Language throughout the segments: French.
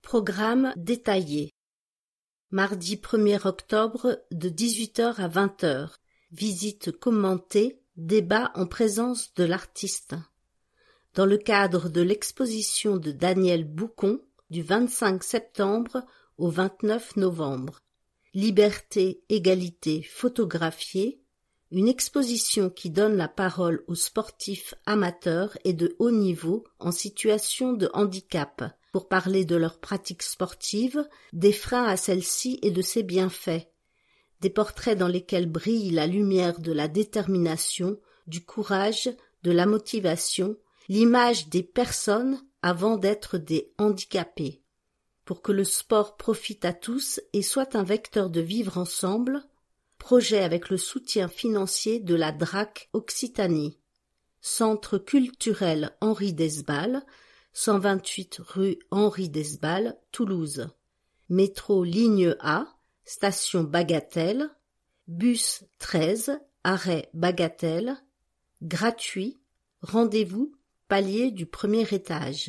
Programme détaillé. Mardi 1er octobre de 18h à 20h. Visite commentée, débat en présence de l'artiste. Dans le cadre de l'exposition de Daniel Boucon du 25 septembre au 29 novembre. Liberté, égalité, photographiée. Une exposition qui donne la parole aux sportifs amateurs et de haut niveau en situation de handicap pour parler de leurs pratiques sportives, des freins à celles-ci et de ses bienfaits. Des portraits dans lesquels brille la lumière de la détermination, du courage, de la motivation, l'image des personnes avant d'être des handicapés. Pour que le sport profite à tous et soit un vecteur de vivre ensemble, projet avec le soutien financier de la DRAC Occitanie. Centre culturel Henri Desbal, 128 rue Henri Desbal, Toulouse. Métro ligne A, station Bagatelle. Bus 13, arrêt Bagatelle. Gratuit. Rendez-vous, palier du premier étage.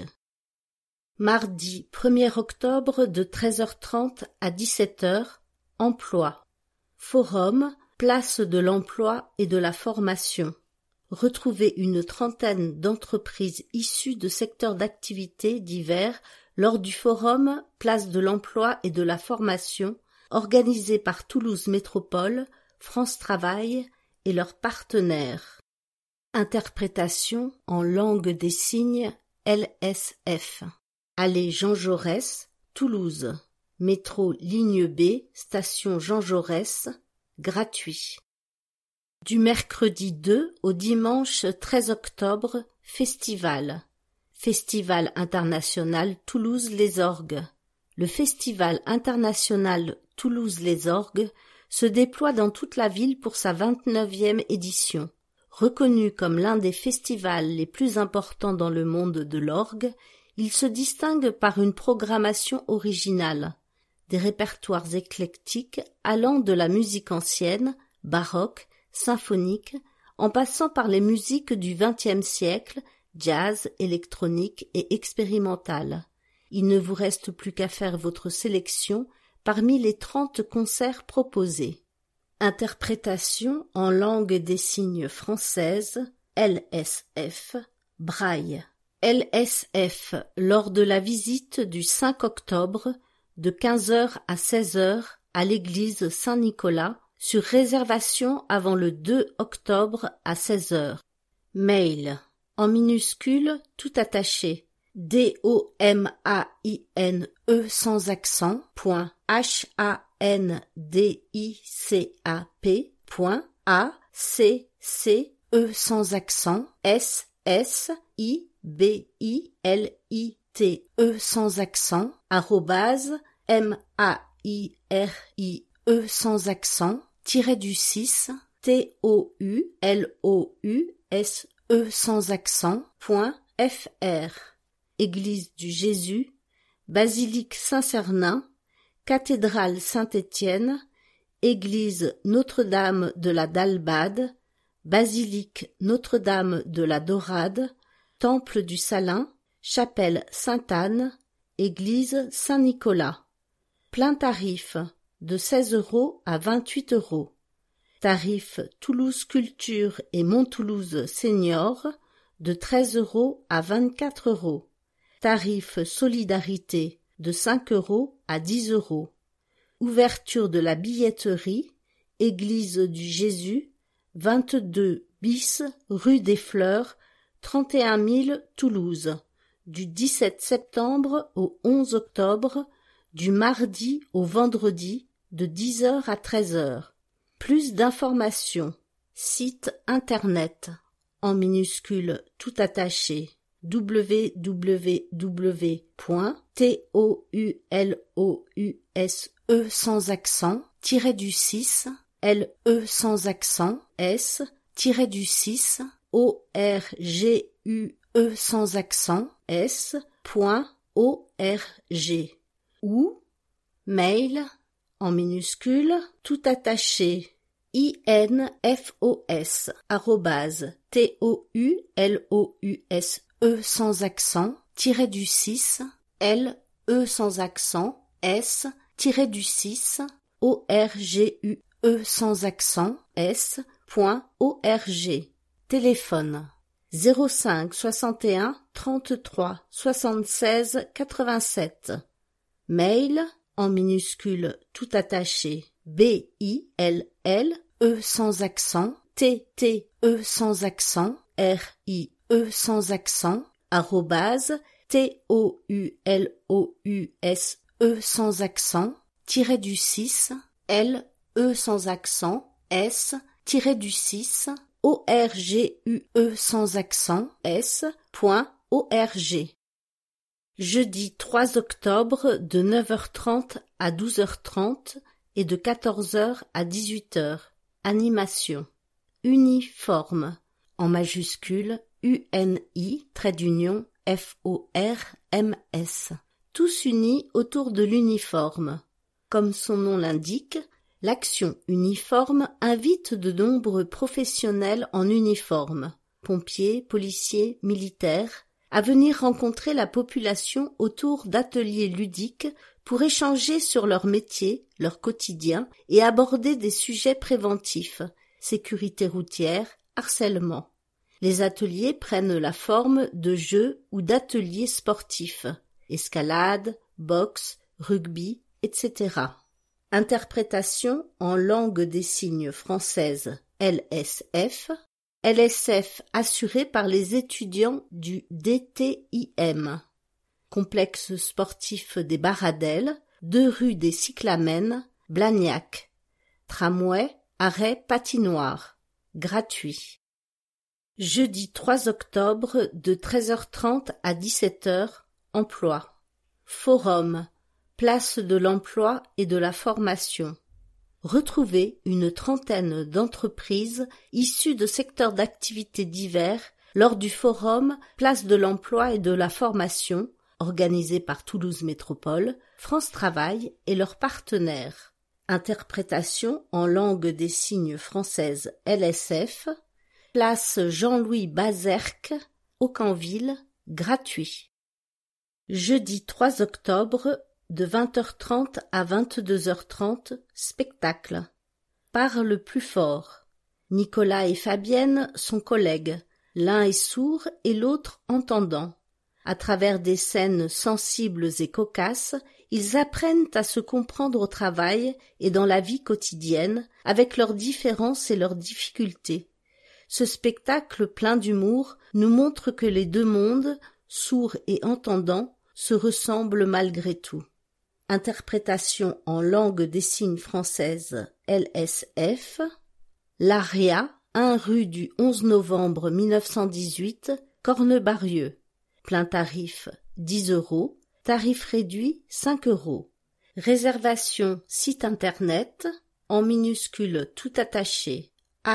Mardi 1er octobre de 13h30 à 17h, emploi. Forum, place de l'emploi et de la formation. Retrouvez une trentaine d'entreprises issues de secteurs d'activité divers lors du forum Place de l'emploi et de la formation organisé par Toulouse Métropole, France Travail et leurs partenaires. Interprétation en langue des signes LSF. Allée Jean Jaurès, Toulouse. Métro ligne B, station Jean Jaurès, gratuit. Du mercredi 2 au dimanche 13 octobre, festival. Festival international Toulouse-les-Orgues. Le Festival international Toulouse-les-Orgues se déploie dans toute la ville pour sa 29e édition. Reconnu comme l'un des festivals les plus importants dans le monde de l'orgue, il se distingue par une programmation originale. Des répertoires éclectiques allant de la musique ancienne, baroque, symphonique, en passant par les musiques du XXe siècle, jazz, électronique et expérimentale. Il ne vous reste plus qu'à faire votre sélection parmi les 30 concerts proposés. Interprétation en langue des signes française, LSF, Braille. LSF lors de la visite du 5 octobre, de 15h à 16h à l'église Saint-Nicolas, sur réservation avant le 2 octobre à 16h. Mail, en minuscule, tout attaché, DOMAINE sans accent, HANDICAP, sans accent, SSIBILITE sans accent, @MAIRIE sans accent, -6, TOULOUSE sans accent, .fr. Église du Jésus, Basilique Saint-Cernin, Cathédrale Saint-Étienne, Église Notre-Dame de la Dalbade, Basilique Notre-Dame de la Dorade, Temple du Salin, Chapelle Sainte-Anne, Église Saint-Nicolas. Plein tarif, de 16 € à 28 €. Tarif Toulouse Culture et Mont-Toulouse Senior, de 13 € à 24 €. Tarif Solidarité, de 5 € à 10 €. Ouverture de la billetterie, Église du Jésus, 22 bis rue des Fleurs, 31 000 Toulouse, du 17 septembre au 11 octobre, du mardi au vendredi, de 10h à 13h. Plus d'informations. Site internet, en minuscule tout attaché, www.toulouse sans accent, -6, LE sans accent, S-6, ORGUE sans accent, S.org. Ou mail, en minuscule, tout attaché, infos@TOULOUSE sans accent, -6, LE E sans accent, S, tiré-du-6, ORGUE sans accent, S.org. Téléphone 05 61 33 76 87. Mail en minuscule tout attaché BILL E sans accent TTE sans accent RIE sans accent arrobase TOULOUSE sans accent tiré-du-6 LE sans accent S-du-6 ORGUE sans accent S.org. Jeudi 3 octobre de 9h30 à 12h30 et de 14h à 18h. Animation. Uniforme. En majuscule UNI-FORMS. Tous unis autour de l'uniforme. Comme son nom l'indique, l'action uniforme invite de nombreux professionnels en uniforme, pompiers, policiers, militaires, à venir rencontrer la population autour d'ateliers ludiques pour échanger sur leur métier, leur quotidien et aborder des sujets préventifs, sécurité routière, harcèlement. Les ateliers prennent la forme de jeux ou d'ateliers sportifs, escalade, boxe, rugby, etc. Interprétation en langue des signes française LSF, LSF assurée par les étudiants du DTIM. Complexe sportif des Baradelles, 2 rue des Cyclamènes, Blagnac. Tramway, arrêt patinoire. Gratuit. Jeudi 3 octobre de 13h30 à 17h, emploi. Forum, place de l'emploi et de la formation. Retrouvez une trentaine d'entreprises issues de secteurs d'activité divers lors du forum Place de l'emploi et de la formation, organisé par Toulouse Métropole, France Travail et leurs partenaires. Interprétation en langue des signes française LSF, place Jean-Louis Bazerque, Aucanville, gratuit. Jeudi 3 octobre, de 20h30 à 22h30, spectacle. Parle plus fort. Nicolas et Fabienne sont collègues. L'un est sourd et l'autre entendant. À travers des scènes sensibles et cocasses, ils apprennent à se comprendre au travail et dans la vie quotidienne, avec leurs différences et leurs difficultés. Ce spectacle plein d'humour nous montre que les deux mondes, sourds et entendants, se ressemblent malgré tout. Interprétation en langue des signes française LSF, l'ARIA, 1 rue du 11 novembre 1918, Cornebarieux. Plein tarif 10 €, tarif réduit 5 €. Réservation site internet, en minuscule tout attaché,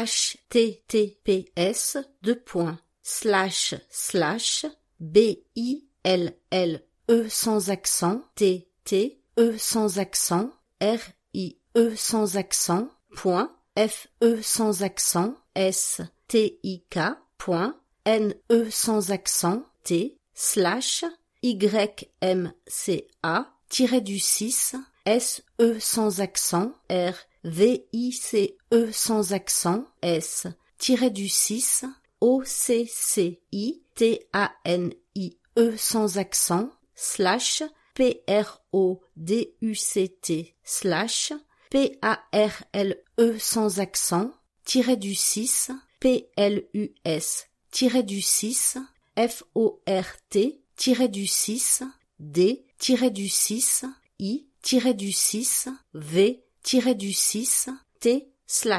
https://BILLE sans accent TE sans accent RIE sans accent .FE sans accent STIK.NE sans accent T/YMCA-du-6 SE sans accent RVICE sans accent S-du-6 OCCITANIE sans accent /PRODUCT PARLE sans accent -du-6 PLUS -du-6 FORT -du-6 D-du-6 I-V-du-6 T/.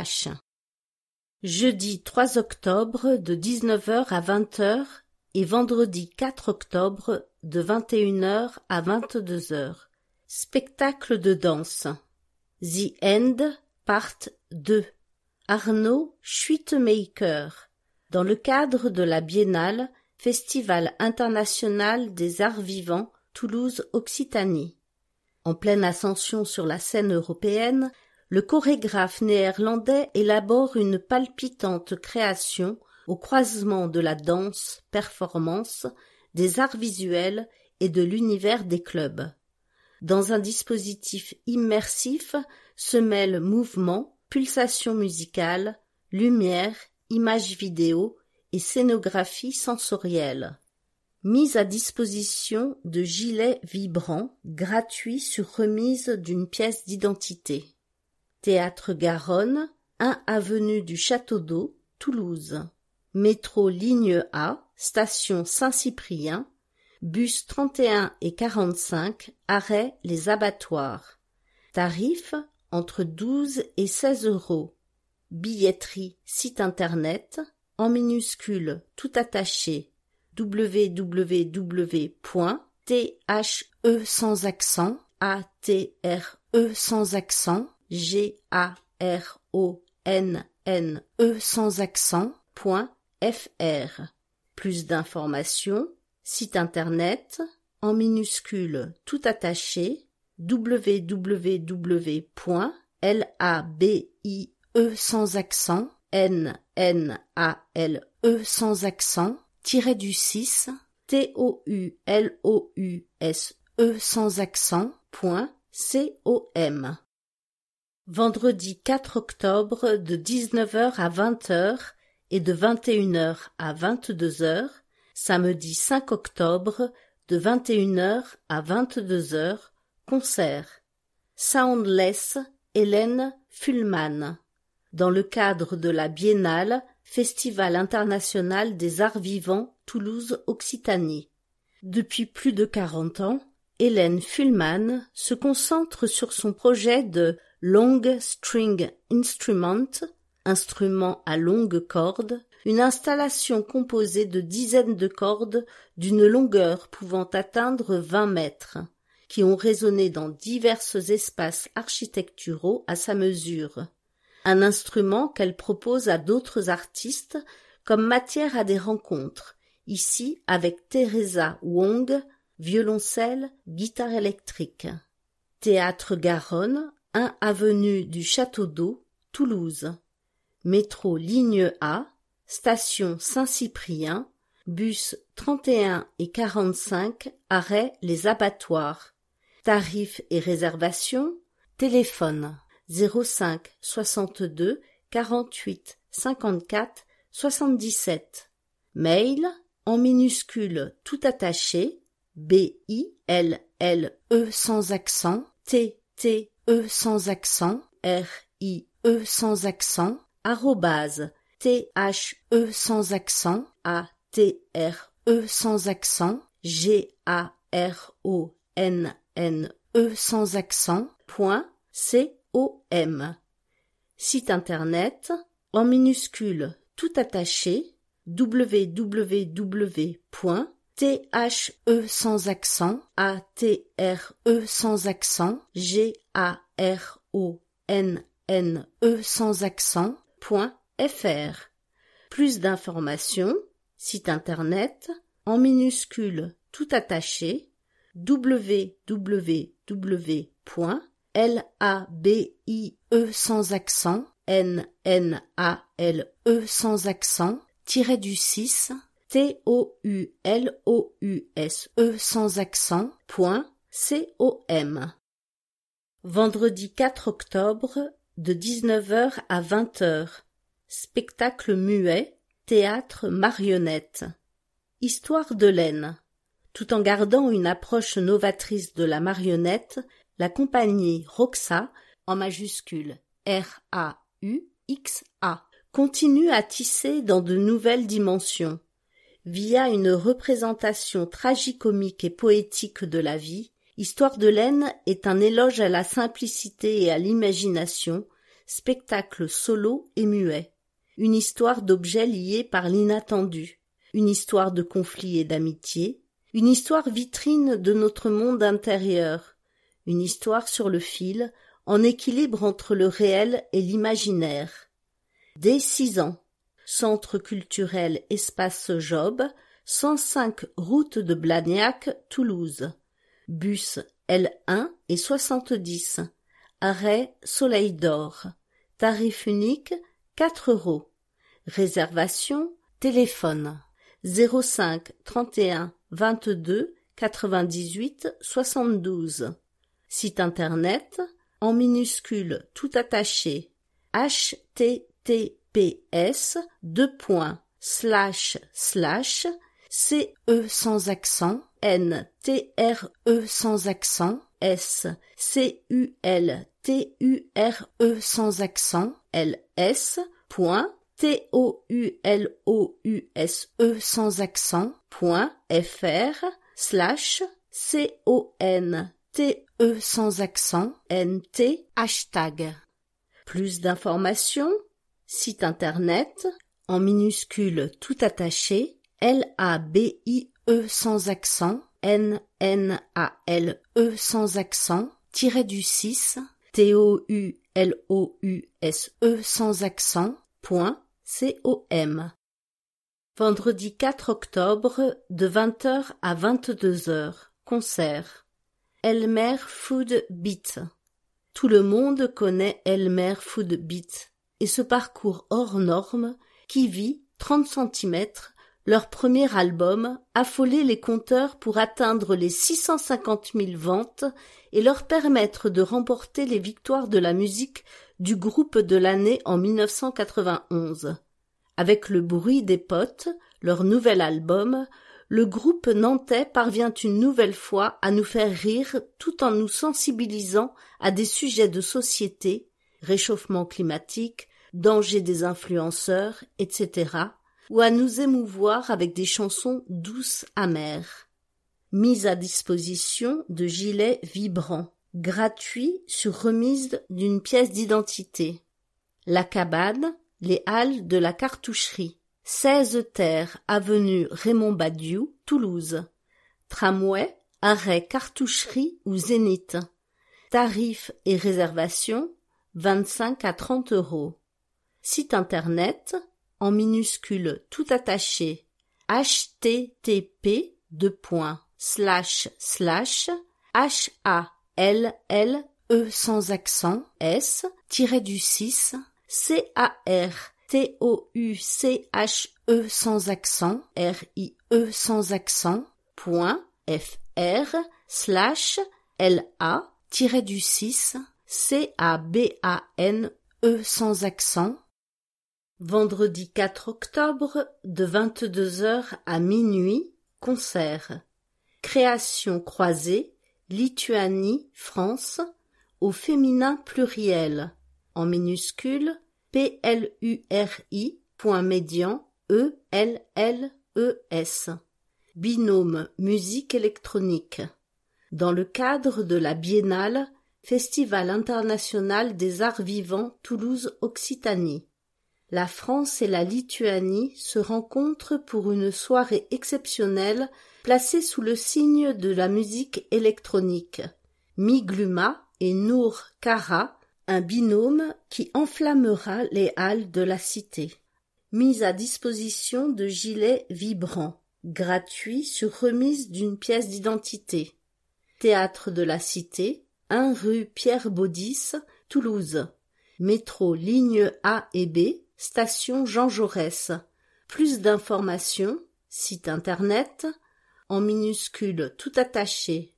Jeudi 3 octobre de 19h à 20h et vendredi 4 octobre de 21h à 22h. Spectacle de danse. The End, Part 2. Arnaud Schwittemaker. Dans le cadre de la Biennale, Festival international des arts vivants, Toulouse-Occitanie. En pleine ascension sur la scène européenne, le chorégraphe néerlandais élabore une palpitante création au croisement de la danse, performance, des arts visuels et de l'univers des clubs. Dans un dispositif immersif se mêlent mouvement, pulsation musicale, lumière, images vidéo et scénographie sensorielle. Mise à disposition de gilets vibrants gratuits sur remise d'une pièce d'identité. Théâtre Garonne, 1 avenue du Château d'Eau, Toulouse. Métro ligne A, station Saint-Cyprien, bus 31 et 45, arrêt Les Abattoirs. Tarif entre 12 et 16 €. Billetterie site internet, en minuscules tout attaché, www.the sans accent, atre sans accent, garonne sans accent.fr. Plus d'informations, site internet, en minuscules tout attaché, www.labie sans accent, nnale sans accent, -du6, TOULOUSE sans accent.com. Vendredi 4 octobre de 19h à 20h et de 21h à 22h, samedi 5 octobre de 21h à 22h, concert. Soundless, Hélène Fullman. Dans le cadre de la Biennale, Festival international des arts vivants Toulouse-Occitanie. Depuis plus de 40 ans, Hélène Fullman se concentre sur son projet de Long String Instrument, instrument à longue corde, une installation composée de dizaines de cordes d'une longueur pouvant atteindre 20 mètres, qui ont résonné dans divers espaces architecturaux à sa mesure. Un instrument qu'elle propose à d'autres artistes comme matière à des rencontres, ici avec Teresa Wong, violoncelle, guitare électrique. Théâtre Garonne, 1 avenue du Château d'Eau, Toulouse. Métro ligne A, station Saint-Cyprien, bus 31 et 45, arrêt Les Abattoirs. Tarifs et réservations, téléphone 05 62 48 54 77. Mail en minuscules tout attaché, BILLE sans accent, TTE sans accent, RIE sans accent, @THE sans accent, ATRE sans accent, GARONNE sans accent, .com. Site internet, en minuscules tout attaché, www.the sans accent, ATRE sans accent, GARONNE sans accent.fr. Plus d'informations, site internet, en minuscules tout attaché, www.labie sans accent, nnale sans accent, -du6, TOULOUSE sans accent.com. Vendredi 4 octobre de 19h à 20h. Spectacle muet, théâtre marionnette. Histoire de laine. Tout en gardant une approche novatrice de la marionnette, la compagnie Roxa, en majuscule RAUXA, continue à tisser dans de nouvelles dimensions. Via une représentation tragicomique et poétique de la vie, Histoire de laine est un éloge à la simplicité et à l'imagination, spectacle solo et muet. Une histoire d'objets liés par l'inattendu, une histoire de conflits et d'amitié, une histoire vitrine de notre monde intérieur, une histoire sur le fil, en équilibre entre le réel et l'imaginaire. Dès 6 ans, Centre culturel Espace Job, 105 route de Blagnac, Toulouse. Bus L1 et 70. Arrêt Soleil d'Or. Tarif unique 4 €. Réservation, téléphone 05 31 22 98 72. Site internet, en minuscule tout attaché, https:// sans accent, NTRE sans accent, SCULTURE sans accent, LS.TOULOUSE sans accent, .fr/CONTE sans accent, NT hashtag. Plus d'informations, site internet, en minuscule tout attaché, LABIE sans accent, NNALE sans accent, -6, TOULOUSE sans accent, .com. Vendredi 4 octobre, de 20h à 22h, concert. Elmer Food Beat. Tout le monde connaît Elmer Food Beat et ce parcours hors norme qui vit 30 cm, leur premier album, affoler les compteurs pour atteindre les 650 000 ventes et leur permettre de remporter les victoires de la musique du groupe de l'année en 1991. Avec Le bruit des potes, leur nouvel album, le groupe nantais parvient une nouvelle fois à nous faire rire tout en nous sensibilisant à des sujets de société, réchauffement climatique, danger des influenceurs, etc., ou à nous émouvoir avec des chansons douces amères. Mise à disposition de gilets vibrants, gratuits sur remise d'une pièce d'identité. La cabane, les halles de la cartoucherie. 16 terres, avenue Raymond Badiou, Toulouse. Tramway, arrêt cartoucherie ou Zénith. Tarifs et réservations, 25 à 30 €. Site internet, en minuscule tout attaché, http://HALLE sans accent, S-6 CARTOUCHE sans accent, RIE sans accent, .fr/LA-6 CABANE sans accent. Vendredi 4 octobre, de 22h à minuit, concert. Création croisée, Lituanie, France, au féminin pluriel, en minuscule, PLURI.médian, ELLES. Binôme musique électronique. Dans le cadre de la Biennale, Festival international des arts vivants Toulouse-Occitanie. La France et la Lituanie se rencontrent pour une soirée exceptionnelle placée sous le signe de la musique électronique. Migluma et Nour Kara, un binôme qui enflammera les halles de la cité. Mise à disposition de gilets vibrants, gratuits sur remise d'une pièce d'identité. Théâtre de la Cité, 1 rue Pierre Baudis, Toulouse. Métro ligne A et B, station Jean Jaurès. Plus d'informations, site internet, en minuscule tout attaché,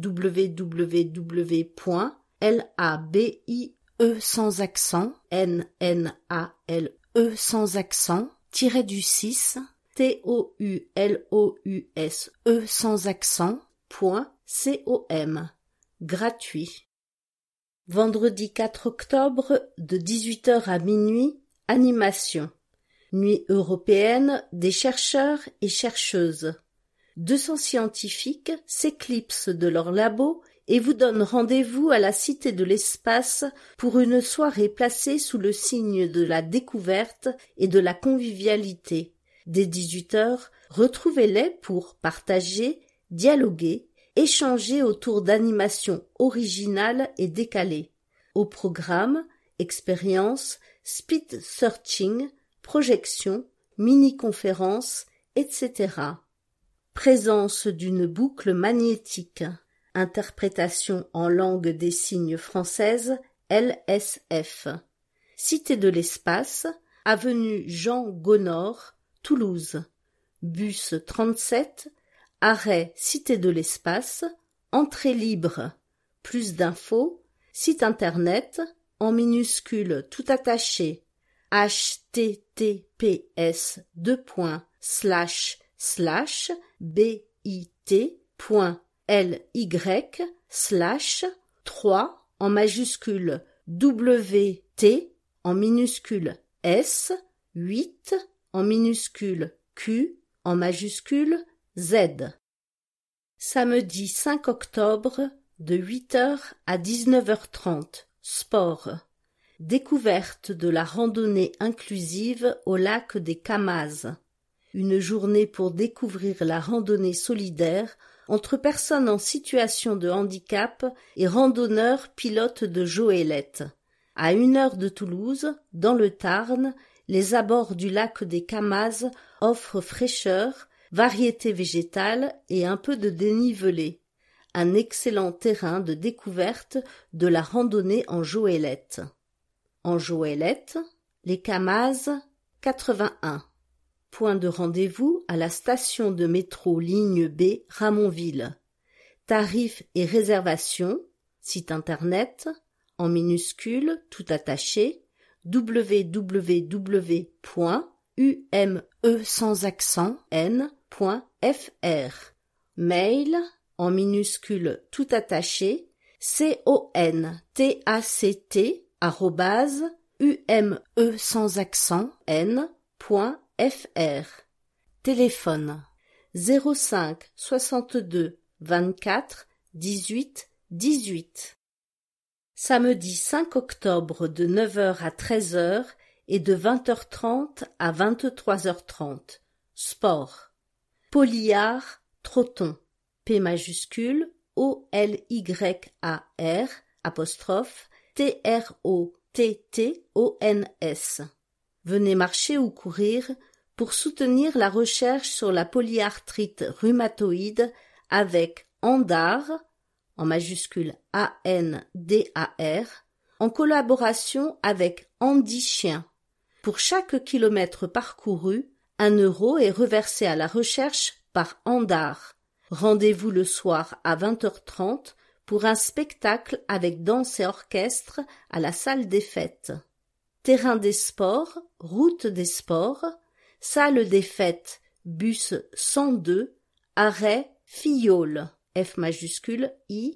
www.labie sans accent, NNALE sans accent, -6, TOULOUSE sans accent, .com. Gratuit. Vendredi 4 octobre, de 18h à minuit, animation. Nuit européenne des chercheurs et chercheuses. 200 scientifiques s'éclipsent de leur labo et vous donnent rendez-vous à la Cité de l'Espace pour une soirée placée sous le signe de la découverte et de la convivialité. Dès 18h, retrouvez-les pour partager, dialoguer, échanger autour d'animations originales et décalées. Au programme, expériences, speed searching, projections, mini-conférences, etc. Présence d'une boucle magnétique. Interprétation en langue des signes française, LSF. Cité de l'Espace, avenue Jean Gonor, Toulouse. Bus 37, arrêt Cité de l'Espace, entrée libre. Plus d'infos, site internet, en minuscules tout attaché, https://bit.ly/3 en majuscule WT en minuscule S 8 en minuscule Q en majuscule Z. Samedi 5 octobre de 8h à 19h30. Sport. Découverte de la randonnée inclusive au lac des Camas. Une journée pour découvrir la randonnée solidaire entre personnes en situation de handicap et randonneurs pilotes de goélette. À 1 heure de Toulouse, dans le Tarn, les abords du lac des Camas offrent fraîcheur, variété végétale et un peu de dénivelé. Un excellent terrain de découverte de la randonnée en goélette. En goélette, les Camas 81. Point de rendez-vous à la station de métro ligne B Ramonville. Tarifs et réservations, site internet, en minuscules tout attaché, www.ume-n.fr. Mail, en minuscules tout attaché, contact@ume-n.fr. Téléphone 05 62 24 18 18. Samedi 5 octobre de 9h à 13h et de 20h30 à 23h30. Sport. Polyar, trotton. P majuscule, OLYAR, apostrophe, TROTTONS. Venez marcher ou courir pour soutenir la recherche sur la polyarthrite rhumatoïde avec Andar, en majuscule ANDAR, en collaboration avec Andy Chien. Pour chaque kilomètre parcouru, 1 € est reversé à la recherche par Andar. Rendez-vous le soir à 20h30 pour un spectacle avec danse et orchestre à la salle des fêtes. Terrain des sports, route des sports, salle des fêtes, bus 102, arrêt Filleul, F majuscule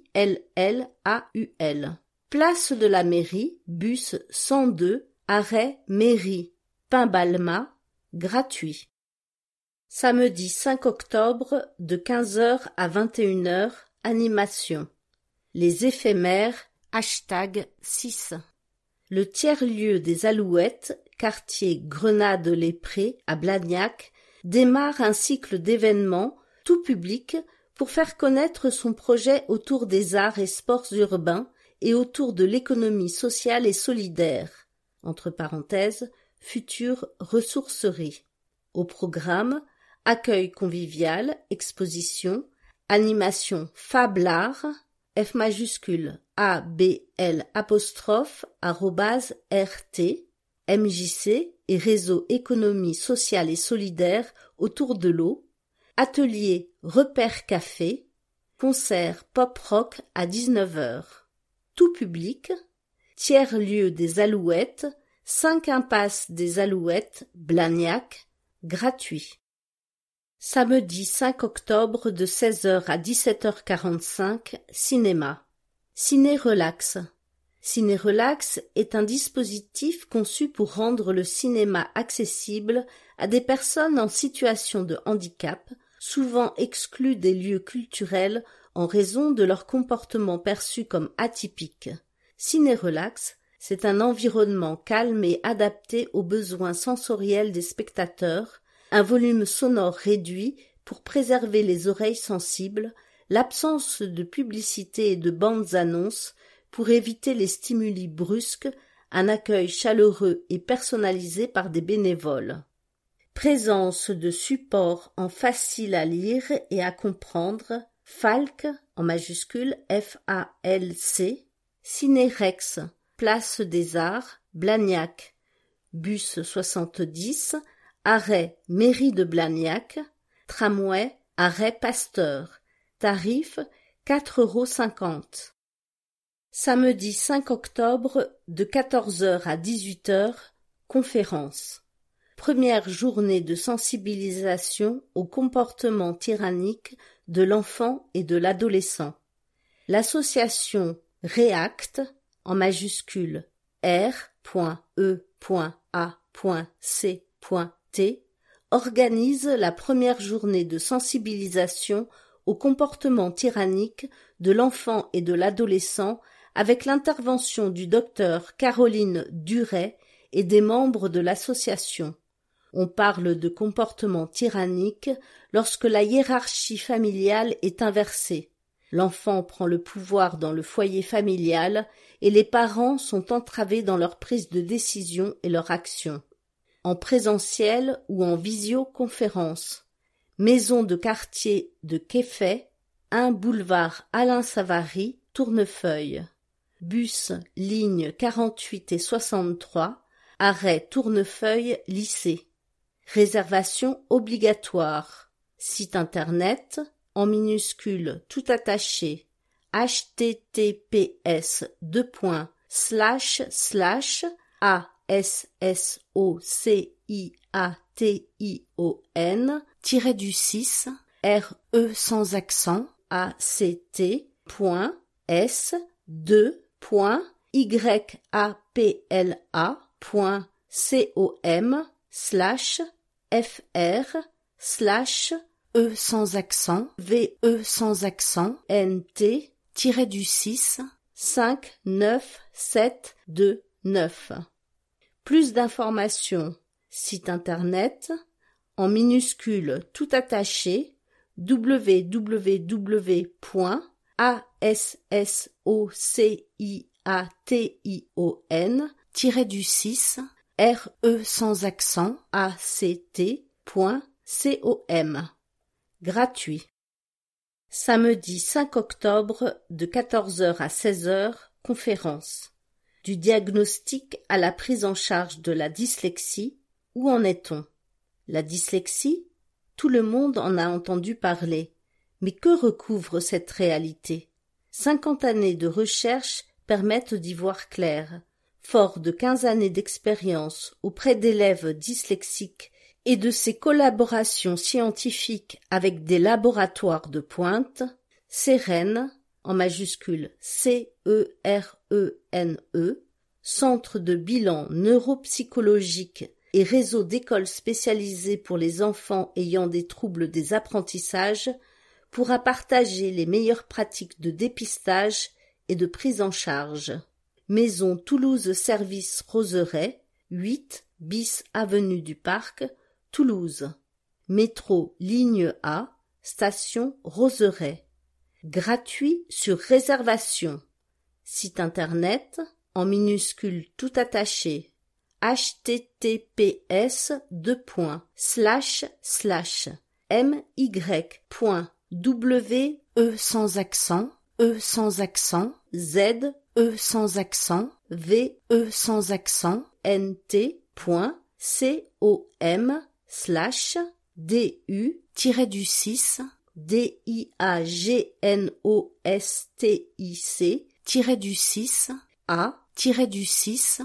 ILLAUL. Place de la mairie, bus 102, arrêt mairie, Pain-Balma, gratuit. Samedi 5 octobre de 15h à 21h, animation. Les éphémères, #6. Le tiers-lieu des Alouettes, quartier Grenade-les-Prés à Blagnac, démarre un cycle d'événements, tout public, pour faire connaître son projet autour des arts et sports urbains et autour de l'économie sociale et solidaire. Entre parenthèses, future ressourcerie. Au programme, accueil convivial, exposition, animation Fablard, F majuscule ABL apostrophe @RT, MJC et réseau économie sociale et solidaire autour de l'eau, atelier Repère Café, concert pop-rock à 19h. Tout public, tiers-lieu des Alouettes, 5 impasse des Alouettes, Blagnac, gratuit. Samedi 5 octobre de 16h à 17h45, cinéma. Ciné-Relax. Ciné-Relax est un dispositif conçu pour rendre le cinéma accessible à des personnes en situation de handicap, souvent exclues des lieux culturels en raison de leur comportement perçu comme atypique. Ciné-Relax, c'est un environnement calme et adapté aux besoins sensoriels des spectateurs, un volume sonore réduit pour préserver les oreilles sensibles, l'absence de publicité et de bandes annonces pour éviter les stimuli brusques, un accueil chaleureux et personnalisé par des bénévoles. Présence de supports en facile à lire et à comprendre, Falc, en majuscule FALC, Cinérex, Place des Arts, Blagnac, bus 70, arrêt Mairie de Blagnac, tramway, arrêt Pasteur, tarif 4,50 €. Samedi 5 octobre de 14h à 18h, conférence. Première journée de sensibilisation au comportement tyrannique de l'enfant et de l'adolescent. L'association REACT, en majuscule R.E.A.C.T, organise la première journée de sensibilisation au comportement tyrannique de l'enfant et de l'adolescent avec l'intervention du docteur Caroline Duret et des membres de l'association. On parle de comportement tyrannique lorsque la hiérarchie familiale est inversée. L'enfant prend le pouvoir dans le foyer familial et les parents sont entravés dans leur prise de décision et leur action. En présentiel ou en visioconférence. Maison de quartier de Quéfet, 1 boulevard Alain Savary, Tournefeuille. Bus, lignes 48 et 63, arrêt Tournefeuille, lycée. Réservation obligatoire. Site internet, en minuscules tout attaché, https://association RE sans accent act.s2.y.com/fr/E sans accent VE sans accent NT-6 59729. Plus d'informations, site internet, en minuscules tout attaché, www.association-RE sans accent act.com. Gratuit. Samedi 5 octobre de 14h à 16h, conférence. Du diagnostic à la prise en charge de la dyslexie, où en est-on? La dyslexie? Tout le monde en a entendu parler. Mais que recouvre cette réalité? 50 années de recherche permettent d'y voir clair. Fort de 15 années d'expérience auprès d'élèves dyslexiques et de ses collaborations scientifiques avec des laboratoires de pointe, CERENE, en majuscule CERENE, Centre de bilan neuropsychologique et réseau d'écoles spécialisées pour les enfants ayant des troubles des apprentissages, pourra partager les meilleures pratiques de dépistage et de prise en charge. Maison Toulouse Service Roseraie, 8 bis avenue du Parc, Toulouse. Métro ligne A, station Roseraie. Gratuit sur réservation. Site internet, en minuscules tout attaché, https://my.we sans accent, E sans accent, Z, E sans accent, VE sans accent, nt.com/du-6 diagnostic a-6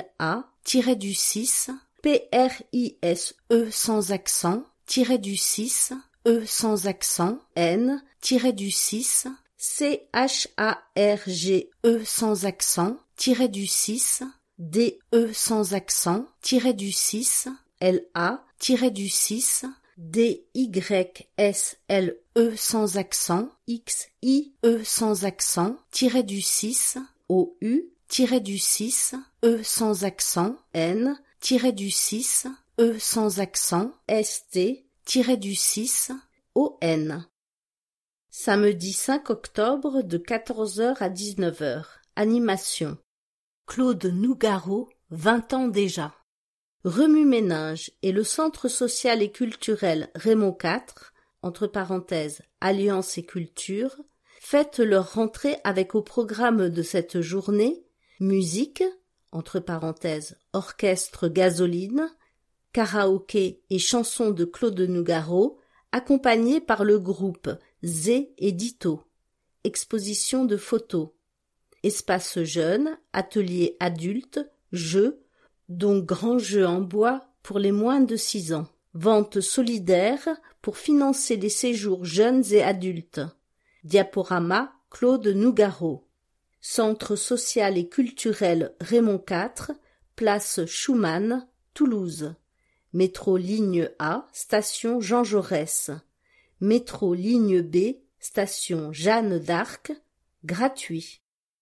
la-6 prise sans accent -6 E sans accent n-6 charge sans accent -6 DE sans accent -6 LA-6 DYSLE sans accent XIE sans accent -6 OU-6 E sans accent N-6 E sans accent ST-6 ON. Samedi 5 octobre de 14h à 19h. Animation. Claude Nougaro, 20 ans déjà. Remue-Ménage et le Centre social et culturel Raymond IV, entre parenthèses Alliance et Culture, fêtent leur rentrée avec au programme de cette journée musique, entre parenthèses orchestre Gasoline, karaoké et chansons de Claude Nougaro, accompagnés par le groupe Zé et Dito. Exposition de photos. espace jeune, atelier adulte, jeux, dont grands jeux en bois pour les moins de 6 ans. Vente solidaire pour financer les séjours jeunes et adultes. Diaporama Claude Nougaro. Centre social et culturel Raymond IV, place Schumann, Toulouse. Métro ligne A, station Jean Jaurès. Métro ligne B, station Jeanne d'Arc, gratuit.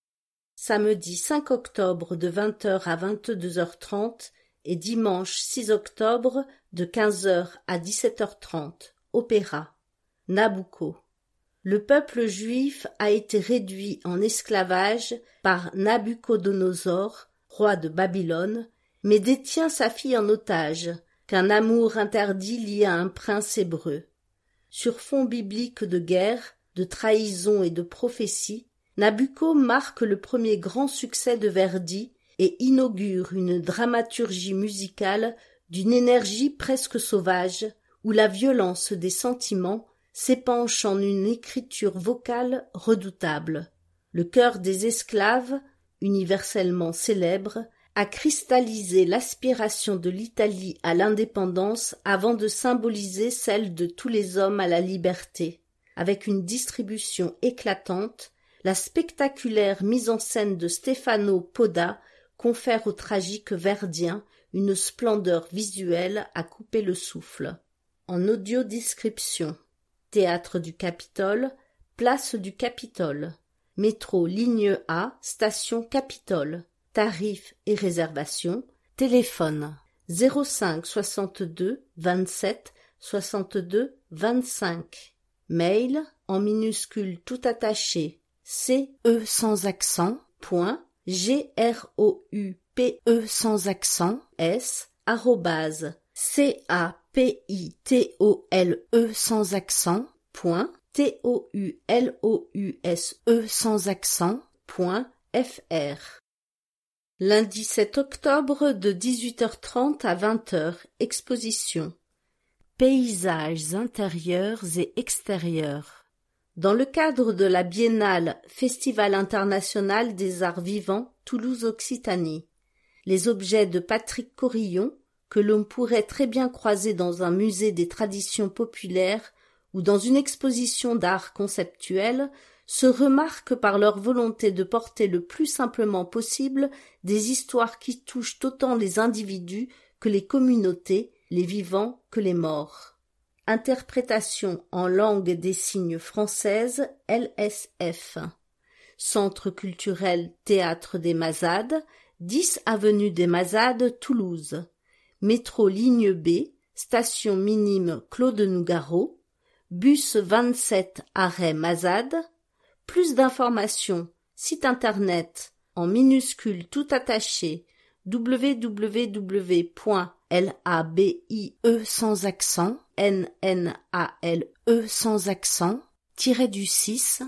Samedi 5 octobre de 20h à 22h30 et dimanche 6 octobre de 15h à 17h30, opéra. Nabucco. Le peuple juif a été réduit en esclavage par Nabuchodonosor, roi de Babylone, mais détient sa fille en otage, qu'un amour interdit lie à un prince hébreu. Sur fond biblique de guerre, de trahison et de prophétie, Nabucco marque le premier grand succès de Verdi et inaugure une dramaturgie musicale d'une énergie presque sauvage, où la violence des sentiments s'épanche en une écriture vocale redoutable. Le cœur des esclaves, universellement célèbre, a cristallisé l'aspiration de l'Italie à l'indépendance avant de symboliser celle de tous les hommes à la liberté. Avec une distribution éclatante, la spectaculaire mise en scène de Stefano Poda confère au tragique verdien une splendeur visuelle à couper le souffle. En audiodescription. Théâtre du Capitole, place du Capitole. Métro ligne A, station Capitole. Tarifs et réservations. Téléphone 05 62 27 62 25. Mail en minuscule tout attaché CE sans accent point GROUPE sans accent S @CAPITOLE sans accent point TOULOUSE sans accent point FR. Lundi 7 octobre de 18h30 à 20h, exposition. Paysages intérieurs et extérieurs. Dans le cadre de la Biennale Festival international des arts vivants Toulouse-Occitanie, les objets de Patrick Corillon, que l'on pourrait très bien croiser dans un musée des traditions populaires ou dans une exposition d'art conceptuel, se remarquent par leur volonté de porter le plus simplement possible des histoires qui touchent autant les individus que les communautés, les vivants que les morts. Interprétation en langue des signes française, LSF. Centre culturel Théâtre des Mazades, 10 avenue des Mazades, Toulouse. Métro ligne B, station minime Claude Nougaro. Bus 27 arrêt Mazades. Plus d'informations, site internet en minuscule tout attaché www.labie sans accent NNALE sans accent -du6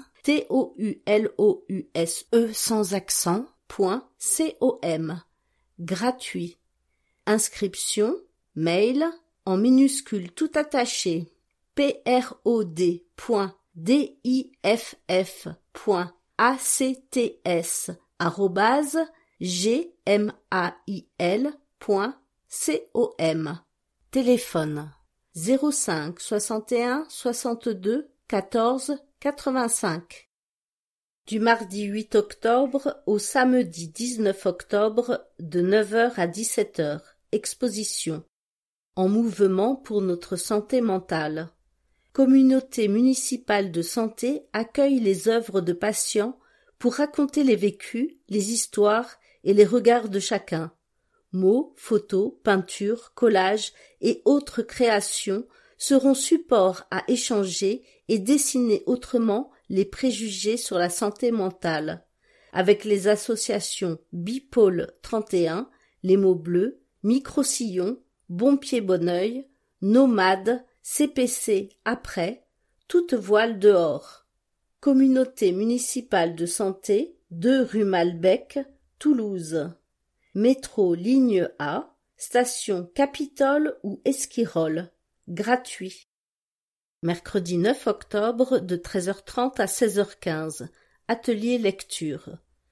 TOULOUSE sans accent .com. Gratuit. Inscription, mail en minuscule tout attaché prod.diff.gmail.com. Téléphone 05 61 62 14 85. Du mardi 8 octobre au samedi 19 octobre de 9h à 17h. Exposition. En mouvement pour notre santé mentale. Communauté municipale de santé accueille les œuvres de patients pour raconter les vécus, les histoires et les regards de chacun. Mots, photos, peintures, collages et autres créations seront support à échanger et dessiner autrement les préjugés sur la santé mentale. Avec les associations Bipôle 31, Les Mots Bleus, Micro-Sillon, Bon Pied Bon Oeil, Nomade, CPC après, toute voile dehors. Communauté municipale de santé, 2 rue Malbec, Toulouse. Métro ligne A, station Capitole ou Esquirol. Gratuit. Mercredi 9 octobre de 13h30 à 16h15. Atelier lecture.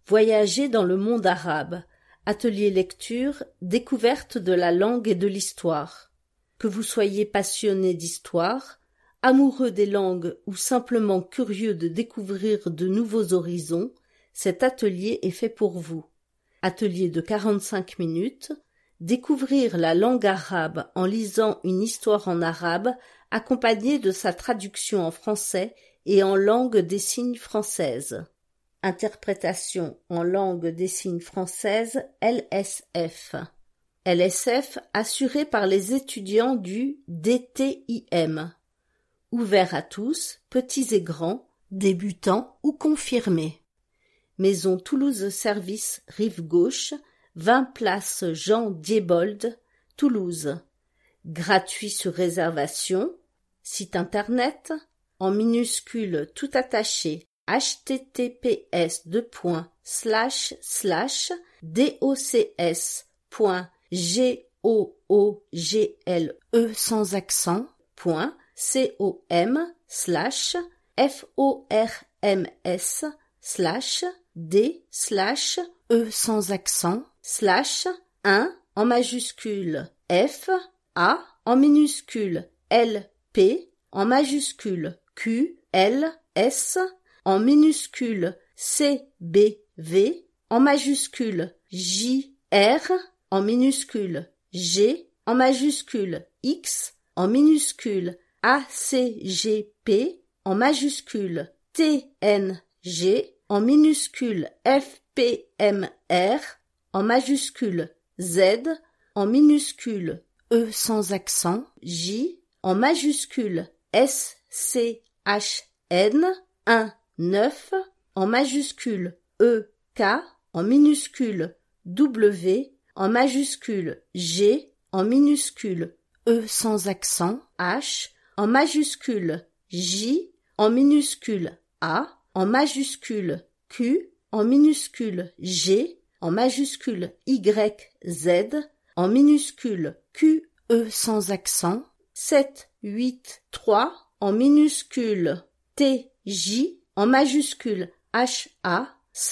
Voyager dans le monde arabe. Atelier lecture, découverte de la langue et de l'histoire. Que vous soyez passionné d'histoire, amoureux des langues ou simplement curieux de découvrir de nouveaux horizons, cet atelier est fait pour vous. Atelier de 45 minutes, découvrir la langue arabe en lisant une histoire en arabe accompagnée de sa traduction en français et en langue des signes française. Interprétation en langue des signes française LSF. LSF assuré par les étudiants du DTIM. Ouvert à tous, petits et grands, débutants ou confirmés. Maison Toulouse Service, rive gauche, 20 place Jean Diebold, Toulouse. Gratuit sur réservation. Site internet, en minuscules tout attaché, https://docs.google sans accent .com/forms/d/e sans accent /1 en majuscule F A en minuscule L P en majuscule Q L S en minuscule C B V en majuscule J R en minuscule G en majuscule X en minuscule A C G P en majuscule T N G en minuscule F P M R en majuscule Z en minuscule E sans accent J en majuscule S C H N 1 9 en majuscule E K en minuscule W en majuscule G en minuscule E sans accent H en majuscule J en minuscule A en majuscule Q en minuscule G en majuscule Y Z en minuscule Q E sans accent 7 8 3 en minuscule T J en majuscule H A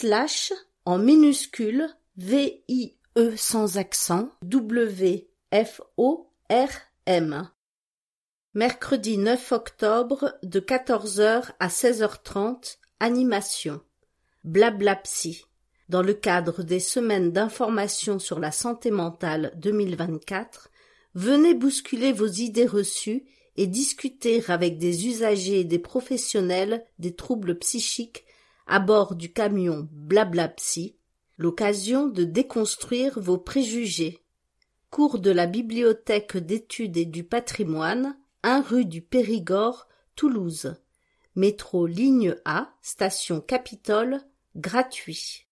/ en minuscule V I E sans accent W F O R M. Mercredi 9 octobre de 14h à 16h30, animation. Blabla Psy. Dans le cadre des semaines d'information sur la santé mentale 2024, venez bousculer vos idées reçues et discuter avec des usagers et des professionnels des troubles psychiques à bord du camion Blabla Psy, l'occasion de déconstruire vos préjugés. Cours de la Bibliothèque d'études et du patrimoine, 1 rue du Périgord, Toulouse. Métro ligne A, station Capitole, gratuit.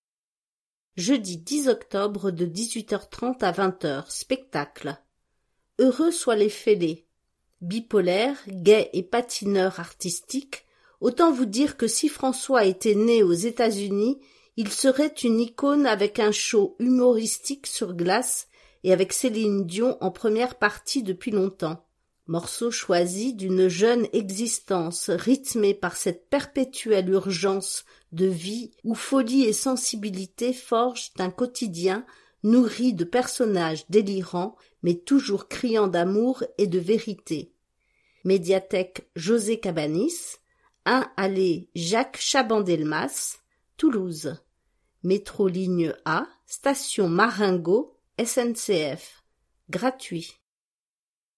Jeudi 10 octobre de 18h30 à 20h, spectacle. Heureux soient les fêlés. Bipolaire, gai et patineur artistique, autant vous dire que si François était né aux États-Unis, il serait une icône avec un show humoristique sur glace et avec Céline Dion en première partie depuis longtemps. Morceau choisi d'une jeune existence rythmée par cette perpétuelle urgence de vie où folie et sensibilité forgent un quotidien nourri de personnages délirants mais toujours criants d'amour et de vérité. Médiathèque José Cabanis, 1 allée Jacques Chaban-Delmas, Toulouse. Métro ligne A, station Marengo, SNCF. Gratuit.